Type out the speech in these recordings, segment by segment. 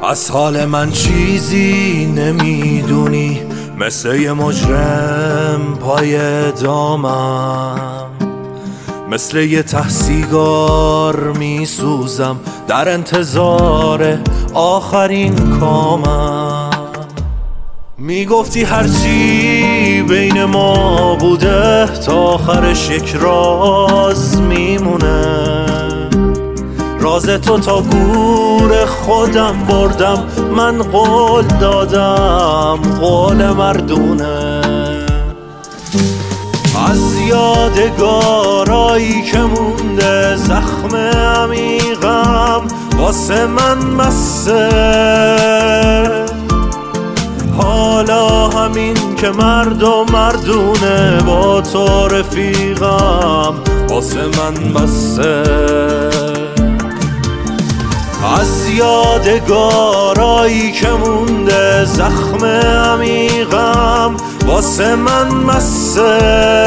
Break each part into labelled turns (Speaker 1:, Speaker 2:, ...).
Speaker 1: از حال من چیزی نمیدونی، مثل یه مجرم پای دامم، مثل یه ته سیگار میسوزم در انتظار آخرین کامم. میگفتی هرچی بین ما بوده تا آخرش یک راز میمونه، راز تو تا گور خودم بردم، من قول دادم قول مردونه. از یادگارایی که مونده زخم عمیقم واسه من مسه، حالا همین که مرد و مردونه با تو رفیقم واسه من بسه. از یادگارایی که مونده زخم عمیقم واسه من مسه،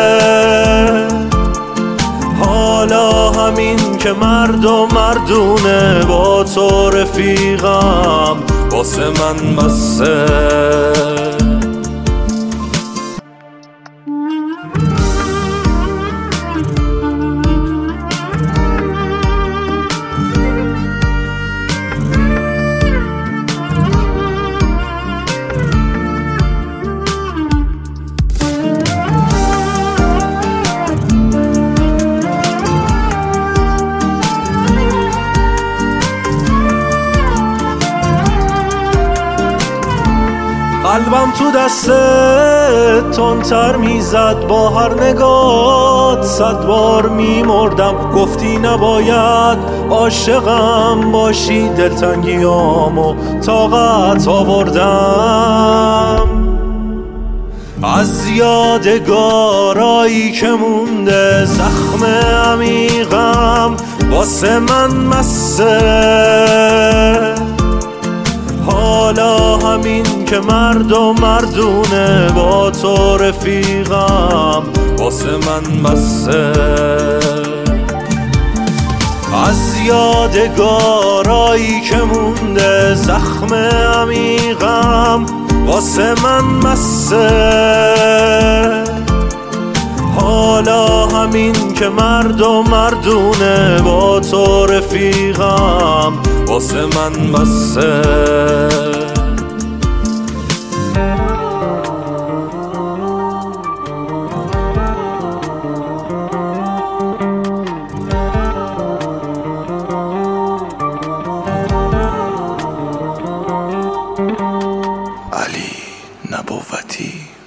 Speaker 1: حالا همین که مرد و مردونه با تو رفیقم واسه من بسه. قلبم تو دستت تندتر میزد، با هر نگات 100 بار میمردم. گفتی نباید عاشقم باشی، دلتنگیامو طاقت آوردم. از یادگارایی که مونده زخم عمیقم واسه من مسه، حالا همین که مرد و مردونه با تو رفیقم واسه من بسه. از یادگارایی که مونده زخم عمیقم واسه من مسه، حالا همین که مرد و مردونه با تو رفیقم واسه من بسه.
Speaker 2: علی نبوتی.